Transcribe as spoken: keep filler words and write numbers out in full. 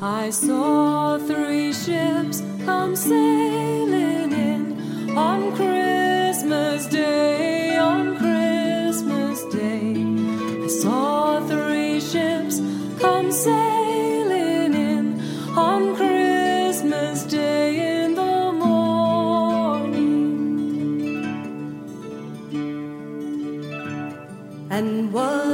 I saw three ships come sailing in on Christmas Day, on Christmas Day. I saw three ships come sailing in on Christmas Day in the morning. And one